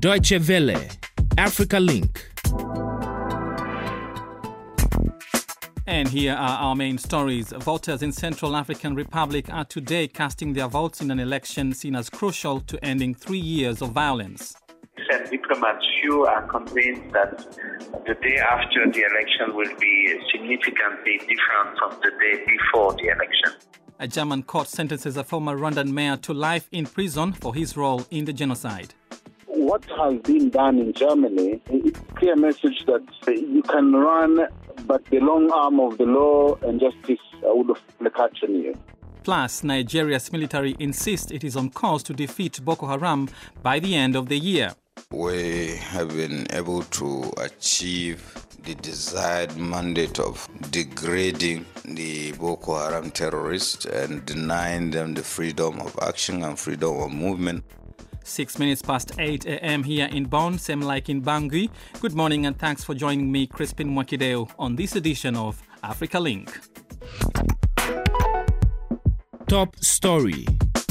Deutsche Welle, Africa Link. And here are our main stories. Voters in Central African Republic are today casting their votes in an election seen as crucial to ending 3 years of violence. And diplomats, few are convinced that the day after the election will be significantly different from the day before the election. A German court sentences a former Rwandan mayor to life in prison for his role in the genocide. What has been done in Germany, it's a clear message that you can run, but the long arm of the law and justice would catch on you. Plus, Nigeria's military insists it is on course to defeat Boko Haram by the end of the year. We have been able to achieve the desired mandate of degrading the Boko Haram terrorists and denying them the freedom of action and freedom of movement. 6 minutes past 8 a.m. here in Bonn, same like in Bangui. Good morning and thanks for joining me, Crispin Mwakideo, on this edition of Africa Link. Top story.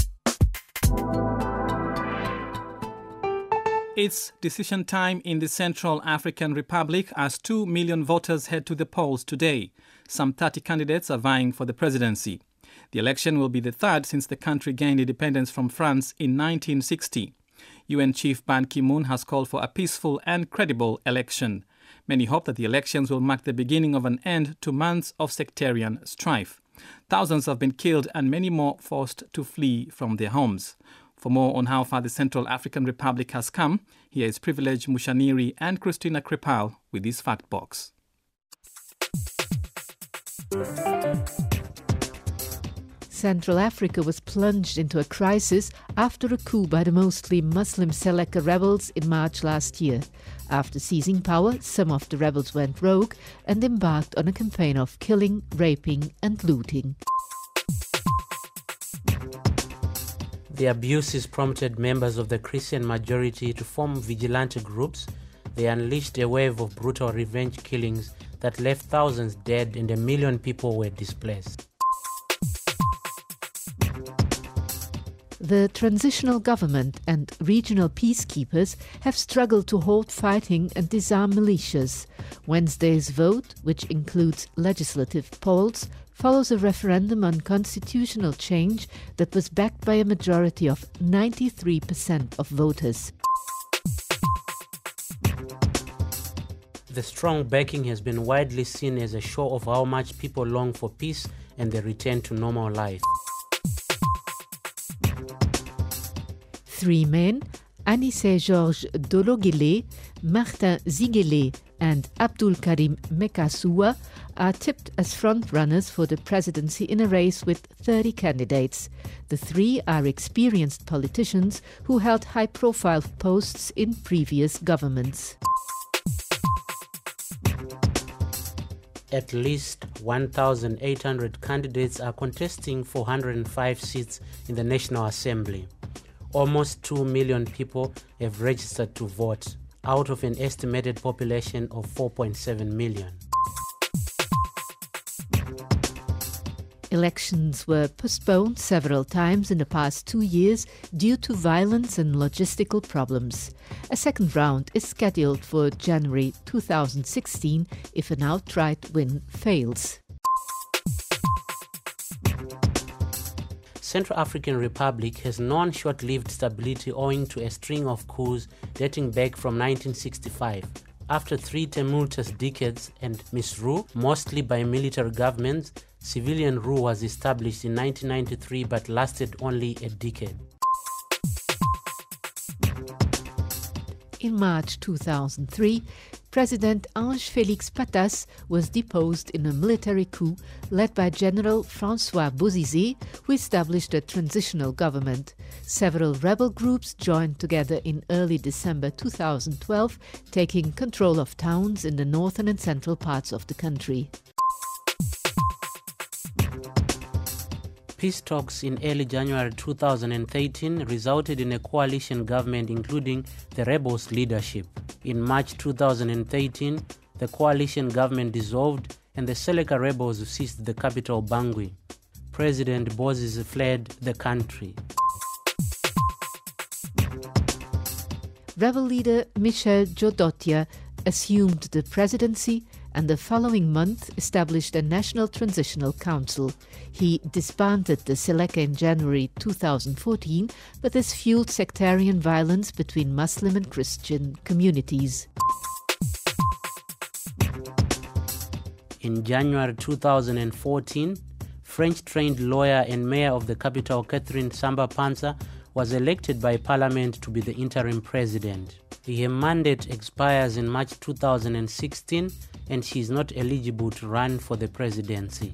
It's decision time in the Central African Republic as 2 million voters head to the polls today. Some 30 candidates are vying for the presidency. The election will be the third since the country gained independence from France in 1960. UN Chief Ban Ki-moon has called for a peaceful and credible election. Many hope that the elections will mark the beginning of an end to months of sectarian strife. Thousands have been killed and many more forced to flee from their homes. For more on how far the Central African Republic has come, here is Privilege Mushaniri and Christina Kripal with this fact box. Central Africa was plunged into a crisis after a coup by the mostly Muslim Seleka rebels in March last year. After seizing power, some of the rebels went rogue and embarked on a campaign of killing, raping and looting. The abuses prompted members of the Christian majority to form vigilante groups. They unleashed a wave of brutal revenge killings that left thousands dead and 1 million people were displaced. The transitional government and regional peacekeepers have struggled to halt fighting and disarm militias. Wednesday's vote, which includes legislative polls, follows a referendum on constitutional change that was backed by a majority of 93% of voters. The strong backing has been widely seen as a show of how much people long for peace and the return to normal life. 3 men, Anissé Georges Dologile, Martin Zigele and Abdul Karim Mekassoua, are tipped as front-runners for the presidency in a race with 30 candidates. The 3 are experienced politicians who held high-profile posts in previous governments. At least 1,800 candidates are contesting 405 seats in the National Assembly. Almost 2 million people have registered to vote, out of an estimated population of 4.7 million. Elections were postponed several times in the past 2 years due to violence and logistical problems. A second round is scheduled for January 2016 if an outright win fails. Central African Republic has known short-lived stability owing to a string of coups dating back from 1965. After 3 tumultuous decades and misrule, mostly by military governments, civilian rule was established in 1993 but lasted only a decade. In March 2003, President Ange Félix Patas was deposed in a military coup led by General François Bozizé, who established a transitional government. Several rebel groups joined together in early December 2012, taking control of towns in the northern and central parts of the country. Peace talks in early January 2013 resulted in a coalition government including the rebels' leadership. In March 2013, the coalition government dissolved and the Seleka rebels seized the capital Bangui. President Bozizé fled the country. rebel leader Michel Djodotia assumed the presidency and the following month established a National Transitional Council. He disbanded the Seleka in January 2014, but this fueled sectarian violence between Muslim and Christian communities. In January 2014, French-trained lawyer and mayor of the capital, Catherine Samba-Panza, was elected by parliament to be the interim president. Her mandate expires in March 2016 and she is not eligible to run for the presidency.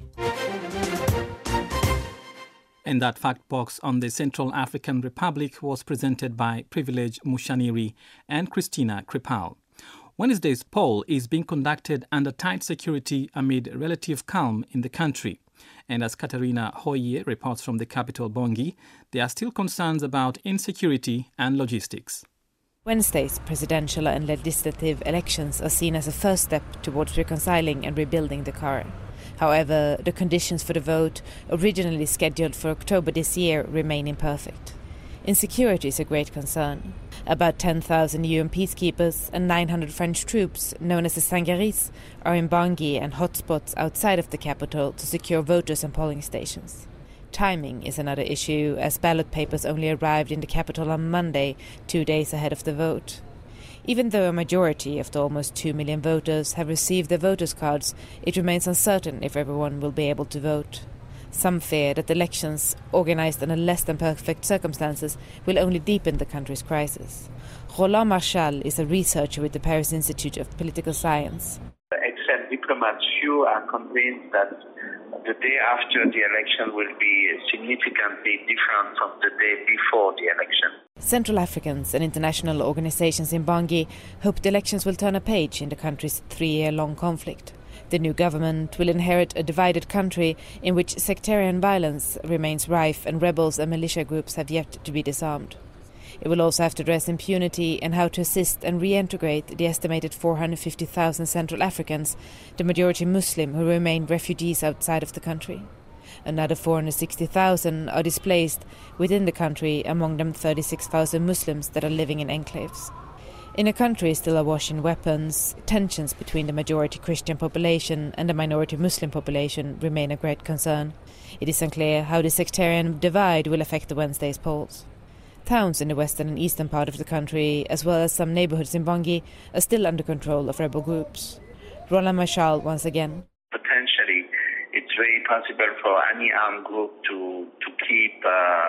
And that fact box on the Central African Republic was presented by Privilege Mushaniri and Christina Kripal. Wednesday's poll is being conducted under tight security amid relative calm in the country. And as Katarina Hoye reports from the capital Bangui, there are still concerns about insecurity and logistics. Wednesday's presidential and legislative elections are seen as a first step towards reconciling and rebuilding the CAR. However, the conditions for the vote, originally scheduled for October this year, remain imperfect. Insecurity is a great concern. About 10,000 UN peacekeepers and 900 French troops, known as the Sangaris, are in Bangui and hotspots outside of the capital to secure voters and polling stations. Timing is another issue, as ballot papers only arrived in the capital on Monday, 2 days ahead of the vote. Even though a majority of the almost 2 million voters have received their voters' cards, it remains uncertain if everyone will be able to vote. Some fear that elections, organized under less than perfect circumstances, will only deepen the country's crisis. Roland Marchal is a researcher with the Paris Institute of Political Science. Except diplomats, few are convinced that the day after the election will be significantly different from the day before the election. Central Africans and international organizations in Bangui hope the elections will turn a page in the country's 3-year-long conflict. The new government will inherit a divided country in which sectarian violence remains rife and rebels and militia groups have yet to be disarmed. It will also have to address impunity and how to assist and reintegrate the estimated 450,000 Central Africans, the majority Muslim, who remain refugees outside of the country. Another 460,000 are displaced within the country, among them 36,000 Muslims that are living in enclaves. In a country still awash in weapons, tensions between the majority Christian population and the minority Muslim population remain a great concern. It is unclear how the sectarian divide will affect the Wednesday's polls. Towns in the western and eastern part of the country, as well as some neighborhoods in Bangui, are still under control of rebel groups. Roland Marchal once again. Potentially, it's very possible for any armed group to keep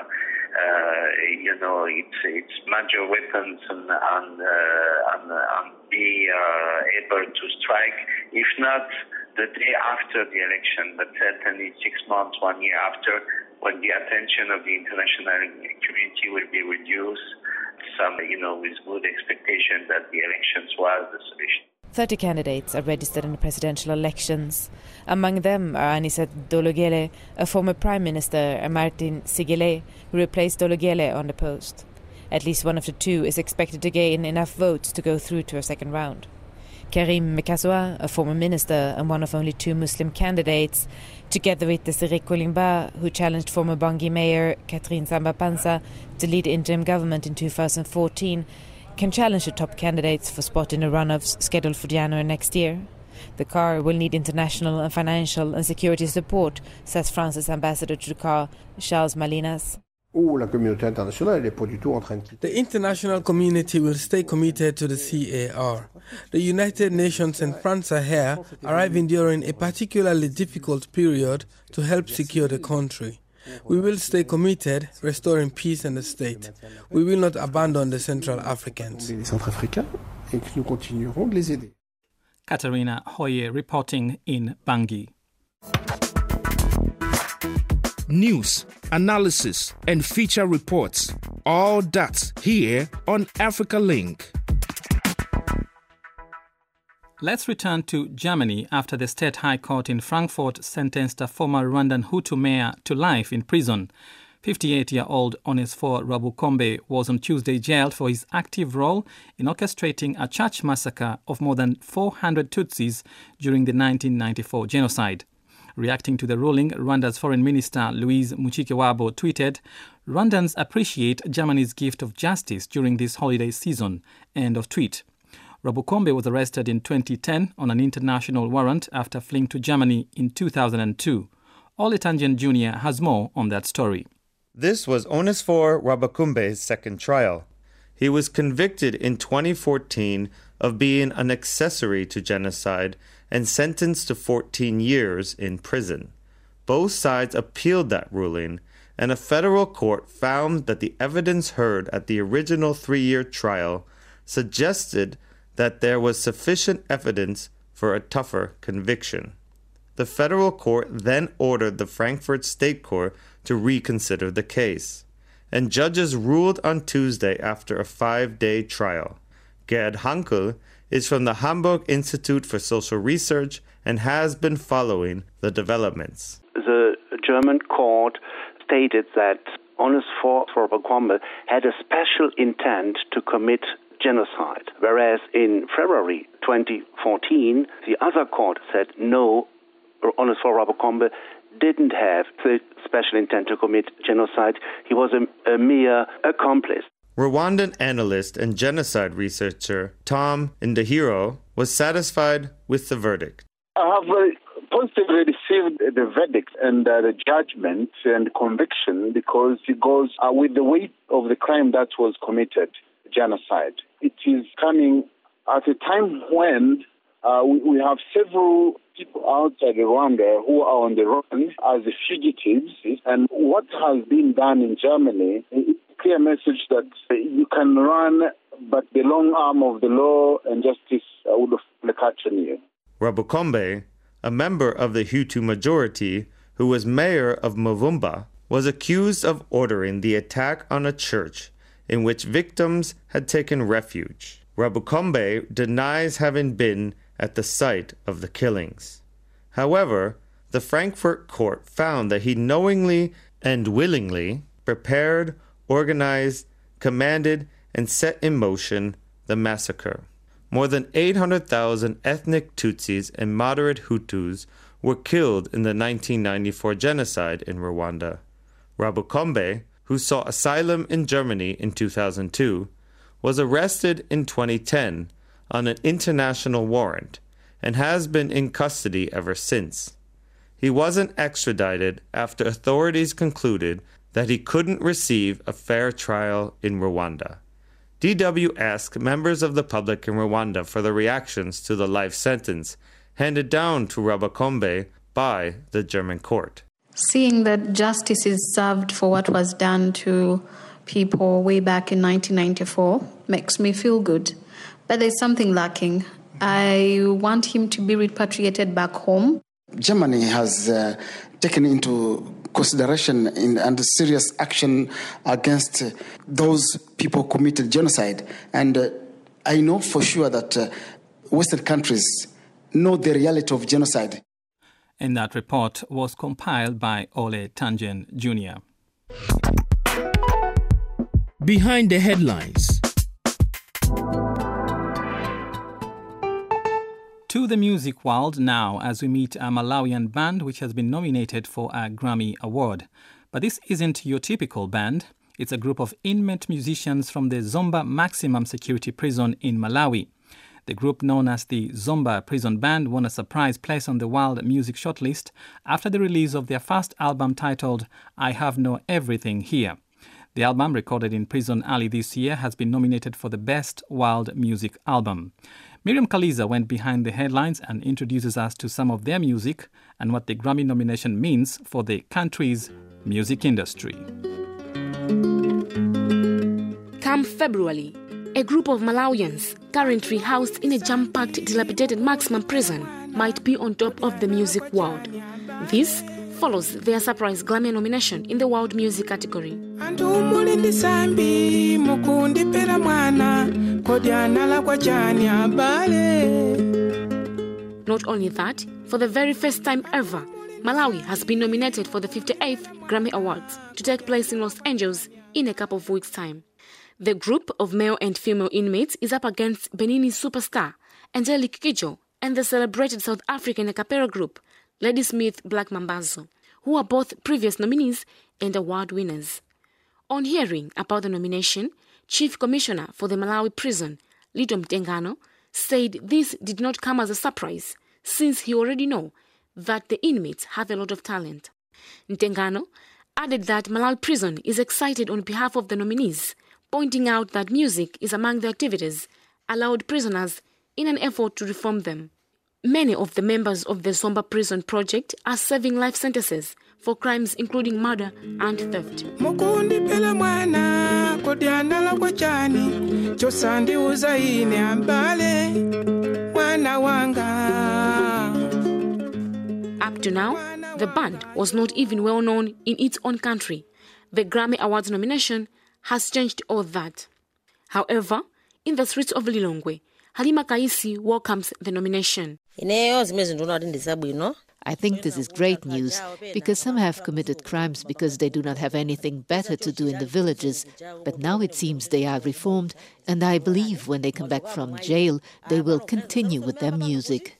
its major weapons and be able to strike, if not the day after the election, but certainly 6 months, 1 year after, when the attention of the international community will be reduced, with good expectation that the elections was the solution. 30 candidates are registered in the presidential elections. Among them are Anicet Dologele, a former prime minister, and Martin Sigele, who replaced Dologele on the post. At least one of the two is expected to gain enough votes to go through to a second round. Karim Mekasoa, a former minister and one of only 2 Muslim candidates, together with Desiré Kolimba, who challenged former Bangui mayor Catherine Samba-Panza to lead interim government in 2014, can challenge the top candidates for spot in the runoffs scheduled for January next year. The CAR will need international and financial and security support, says France's ambassador to the CAR, Charles Malinas. The international community will stay committed to the CAR. The United Nations and France are here, arriving during a particularly difficult period to help secure the country. We will stay committed, restoring peace and the state. We will not abandon the Central Africans. Katarina Hoye reporting in Bangui. News, analysis, and feature reports. All that here on Africa Link. Let's return to Germany after the State High Court in Frankfurt sentenced a former Rwandan Hutu mayor to life in prison. 58-year-old Onesphore Rwabukombe was on Tuesday jailed for his active role in orchestrating a church massacre of more than 400 Tutsis during the 1994 genocide. Reacting to the ruling, Rwanda's Foreign Minister Louise Mushikiwabo tweeted, "Rwandans appreciate Germany's gift of justice during this holiday season." End of tweet. Rwabukombe was arrested in 2010 on an international warrant after fleeing to Germany in 2002. Ole Tangen Jr. has more on that story. This was Onesphore Rwabukombe's second trial. He was convicted in 2014 of being an accessory to genocide and sentenced to 14 years in prison. Both sides appealed that ruling, and a federal court found that the evidence heard at the original 3-year trial suggested that there was sufficient evidence for a tougher conviction. The federal court then ordered the Frankfurt State Court to reconsider the case, and judges ruled on Tuesday after a 5-day trial. Gerd Hankel is from the Hamburg Institute for Social Research and has been following the developments. The German court stated that Onesphore Rwabukombe had a special intent to commit genocide, whereas in February 2014, the other court said no, Onesphore Rwabukombe didn't have the special intent to commit genocide. He was a mere accomplice. Rwandan analyst and genocide researcher Tom Ndahiro was satisfied with the verdict. I have positively received the verdict and the judgment and conviction because it goes with the weight of the crime that was committed, genocide. It is coming at a time when we have several people outside Rwanda who are on the run as fugitives. And what has been done in Germany is a clear message that you can run, but the long arm of the law and justice would catch you. Rwabukombe, a member of the Hutu majority who was mayor of Muvumba, was accused of ordering the attack on a church in which victims had taken refuge. Rwabukombe denies having been at the site of the killings. However, the Frankfurt court found that he knowingly and willingly prepared, organized, commanded, and set in motion the massacre. More than 800,000 ethnic Tutsis and moderate Hutus were killed in the 1994 genocide in Rwanda. Rwabukombe, who sought asylum in Germany in 2002, was arrested in 2010 on an international warrant and has been in custody ever since. He wasn't extradited after authorities concluded that he couldn't receive a fair trial in Rwanda. DW asked members of the public in Rwanda for the reactions to the life sentence handed down to Rwabukombe by the German court. Seeing that justice is served for what was done to people way back in 1994 makes me feel good. But there's something lacking. I want him to be repatriated back home. Germany has taken into consideration and serious action against those people who committed genocide. And I know for sure that Western countries know the reality of genocide. And that report was compiled by Ole Tangen Jr. Behind the headlines. To the music world now as we meet a Malawian band which has been nominated for a Grammy Award. But this isn't your typical band. It's a group of inmate musicians from the Zomba Maximum Security Prison in Malawi. The group known as the Zomba Prison Band won a surprise place on the World Music Shortlist after the release of their first album titled I Have No Everything Here. The album, recorded in prison early this year, has been nominated for the Best World Music Album. Miriam Kaliza went behind the headlines and introduces us to some of their music and what the Grammy nomination means for the country's music industry. Come February, a group of Malawians currently housed in a jam-packed, dilapidated maximum prison might be on top of the music world. This follows their surprise Grammy nomination in the World Music category. Not only that, for the very first time ever, Malawi has been nominated for the 58th Grammy Awards to take place in Los Angeles in a couple of weeks' time. The group of male and female inmates is up against Benini superstar Angelique Kidjo and the celebrated South African a cappella group Ladysmith Black Mambazo, who are both previous nominees and award winners. On hearing about the nomination, Chief Commissioner for the Malawi prison, Lito Mtengano, said this did not come as a surprise, since he already knew that the inmates have a lot of talent. Mtengano added that Malawi prison is excited on behalf of the nominees, pointing out that music is among the activities allowed prisoners in an effort to reform them. Many of the members of the Zomba Prison Project are serving life sentences for crimes including murder and theft. Up to now, the band was not even well known in its own country. The Grammy Awards nomination has changed all that. However, in the streets of Lilongwe, Halima Kaisi welcomes the nomination. I think this is great news because some have committed crimes because they do not have anything better to do in the villages. But now it seems they are reformed, and I believe when they come back from jail, they will continue with their music.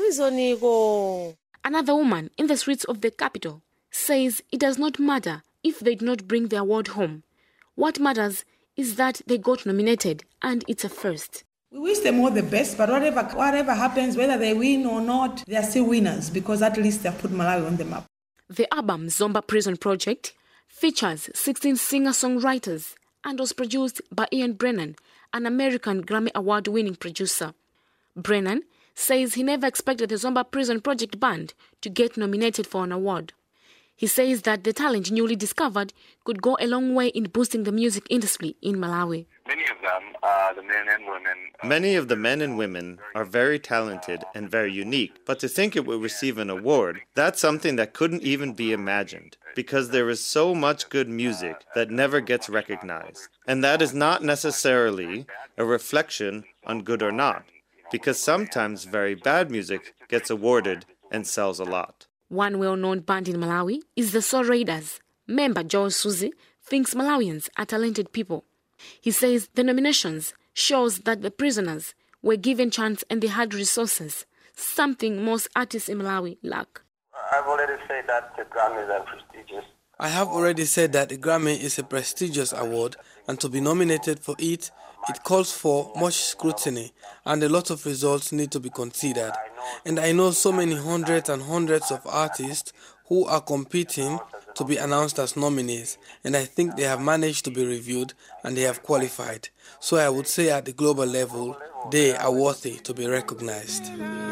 Another woman in the streets of the capital says it does not matter if they did not bring the award home. What matters is that they got nominated, and it's a first. We wish them all the best, but whatever happens, whether they win or not, they are still winners because at least they have put Malawi on the map. The album Zomba Prison Project features 16 singer-songwriters and was produced by Ian Brennan, an American Grammy Award-winning producer. Brennan says he never expected the Zomba Prison Project band to get nominated for an award. He says that the talent newly discovered could go a long way in boosting the music industry in Malawi. Many of them are the men and women. Many of the men and women are very talented and very unique, but to think it will receive an award, that's something that couldn't even be imagined, because there is so much good music that never gets recognized. And that is not necessarily a reflection on good or not, because sometimes very bad music gets awarded and sells a lot. One well-known band in Malawi is the Soul Raiders. Member Joel Suzy thinks Malawians are talented people. He says the nominations shows that the prisoners were given chance and they had resources, something most artists in Malawi lack. I've already said that the Grammys are prestigious. I have already said that the Grammy is a prestigious award, and to be nominated for it calls for much scrutiny, and a lot of results need to be considered. And I know so many hundreds and hundreds of artists who are competing to be announced as nominees, and I think they have managed to be reviewed and they have qualified. So I would say at the global level, they are worthy to be recognized.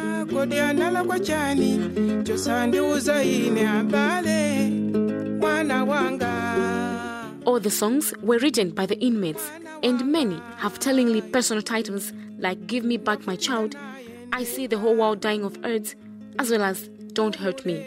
All the songs were written by the inmates, and many have tellingly personal titles like Give Me Back My Child, I See the Whole World Dying of AIDS, as well as Don't Hurt Me.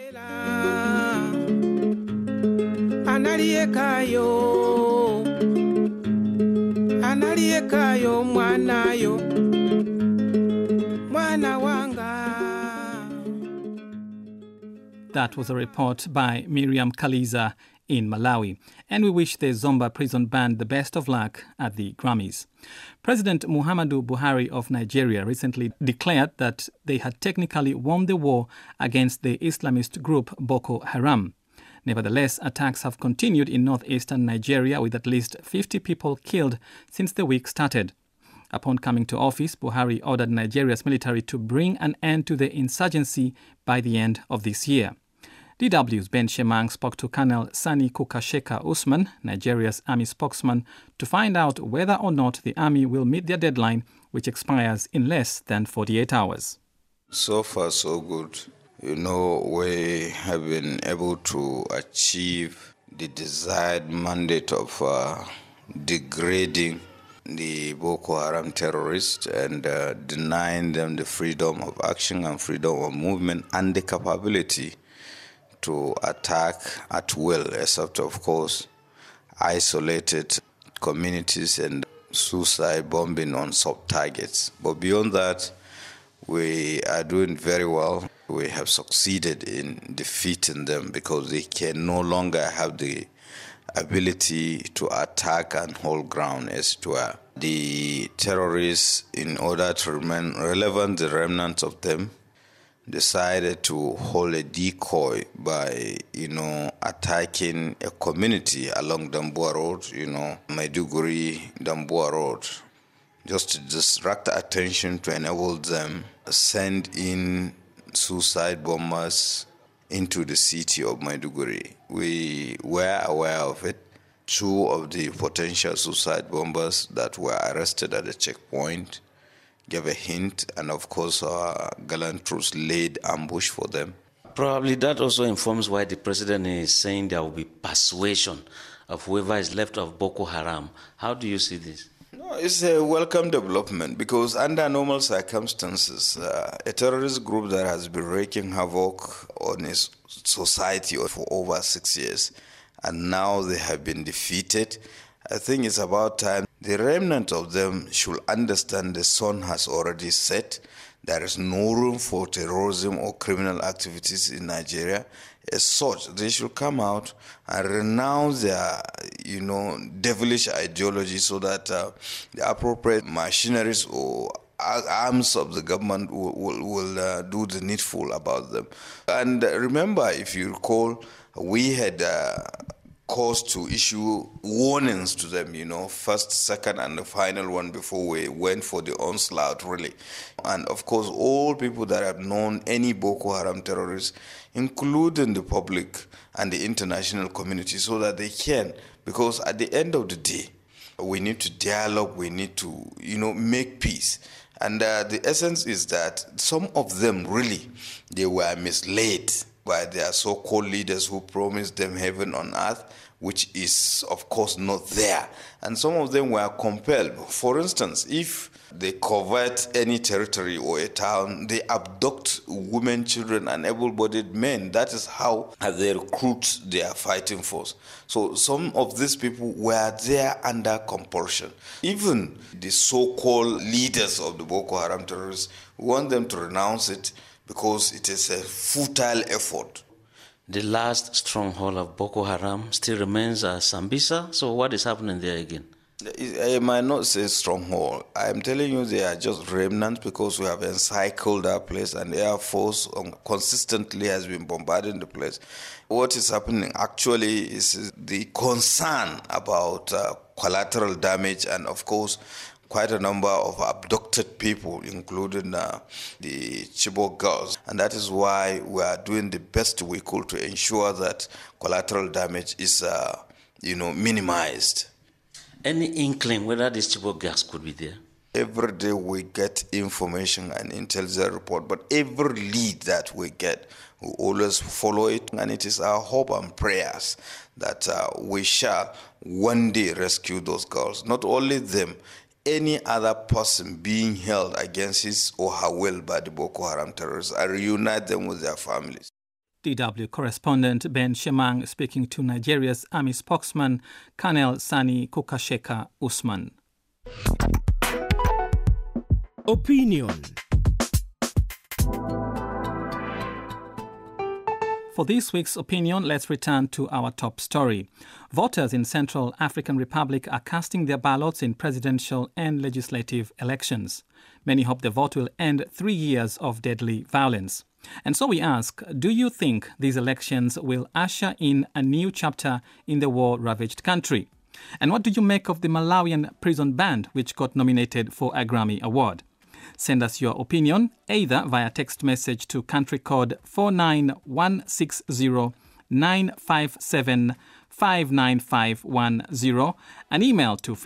That was a report by Miriam Kaliza in Malawi. And we wish the Zomba Prison Band the best of luck at the Grammys. President Muhammadu Buhari of Nigeria recently declared that they had technically won the war against the Islamist group Boko Haram. Nevertheless, attacks have continued in northeastern Nigeria with at least 50 people killed since the week started. Upon coming to office, Buhari ordered Nigeria's military to bring an end to the insurgency by the end of this year. DW's Ben Shemang spoke to Colonel Sani Kukasheka Usman, Nigeria's army spokesman, to find out whether or not the army will meet their deadline, which expires in less than 48 hours. So far, so good. We have been able to achieve the desired mandate of degrading the Boko Haram terrorists and denying them the freedom of action and freedom of movement and the capability to attack at will, except, of course, isolated communities and suicide bombing on sub-targets. But beyond that, we are doing very well. We have succeeded in defeating them because they can no longer have the ability to attack and hold ground as it were. The terrorists, in order to remain relevant, the remnants of them, decided to hold a decoy by, attacking a community along Dambuwa Road, Maiduguri, Dambuwa Road, just to distract attention to enable them send in suicide bombers into the city of Maiduguri. We were aware of it. 2 of the potential suicide bombers that were arrested at the checkpoint gave a hint, and of course our gallant troops laid ambush for them. Probably that also informs why the president is saying there will be persuasion of whoever is left of Boko Haram. How do you see this? No, it's a welcome development because under normal circumstances, a terrorist group that has been wreaking havoc on its society for over 6 years, and now they have been defeated, I think it's about time the remnant of them should understand the sun has already set. There is no room for terrorism or criminal activities in Nigeria. As such, they should come out and renounce their, devilish ideology so that the appropriate machineries or arms of the government will do the needful about them. And remember, if you recall, we had cause to issue warnings to them, first, second, and the final one before we went for the onslaught, really. And of course, all people that have known any Boko Haram terrorists, including the public and the international community, so that they can, because at the end of the day, we need to dialogue, we need to, make peace. And the essence is that some of them really, they were misled by their so-called leaders who promised them heaven on earth, which is, of course, not there. And some of them were compelled. For instance, if they covet any territory or a town, they abduct women, children, and able-bodied men. That is how they recruit their fighting force. So some of these people were there under compulsion. Even the so-called leaders of the Boko Haram terrorists, we want them to renounce it, because it is a futile effort. The last stronghold of Boko Haram still remains Sambisa. So what is happening there again? I might not say stronghold. I am telling you they are just remnants because we have encircled that place and the Air Force consistently has been bombarding the place. What is happening actually is the concern about collateral damage and, of course, quite a number of abducted people, including the Chibok girls. And that is why we are doing the best we could to ensure that collateral damage is, minimized. Any inkling whether these Chibok girls could be there? Every day we get information and intelligence report, but every lead that we get, we always follow it. And it is our hope and prayers that we shall one day rescue those girls. Not only them, any other person being held against his or her will by the Boko Haram terrorists and reunite them with their families. DW correspondent Ben Shemang speaking to Nigeria's army spokesman, Colonel Sani Kukasheka Usman. Opinion. For this week's opinion, let's return to our top story. Voters in Central African Republic are casting their ballots in presidential and legislative elections. Many hope the vote will end 3 years of deadly violence. And so we ask, do you think these elections will usher in a new chapter in the war-ravaged country? And what do you make of the Malawian prison band, which got nominated for a Grammy Award? Send us your opinion either via text message to country code 49160 957 59510, an email to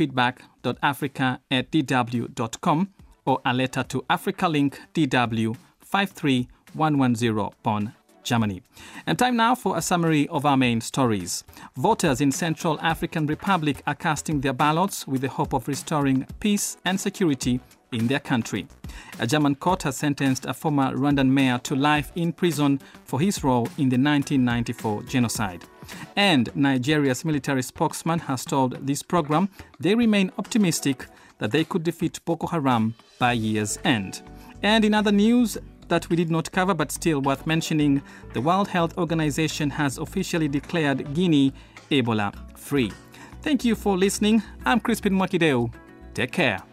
feedback.africa@dw.com, or a letter to Africa Link DW 53110 Bonn, Germany. And time now for a summary of our main stories. Voters in Central African Republic are casting their ballots with the hope of restoring peace and security in their country. A German court has sentenced a former Rwandan mayor to life in prison for his role in the 1994 genocide. And Nigeria's military spokesman has told this program they remain optimistic that they could defeat Boko Haram by year's end. And in other news that we did not cover but still worth mentioning, the World Health Organization has officially declared Guinea Ebola-free. Thank you for listening. I'm Crispin Mwakideu. Take care.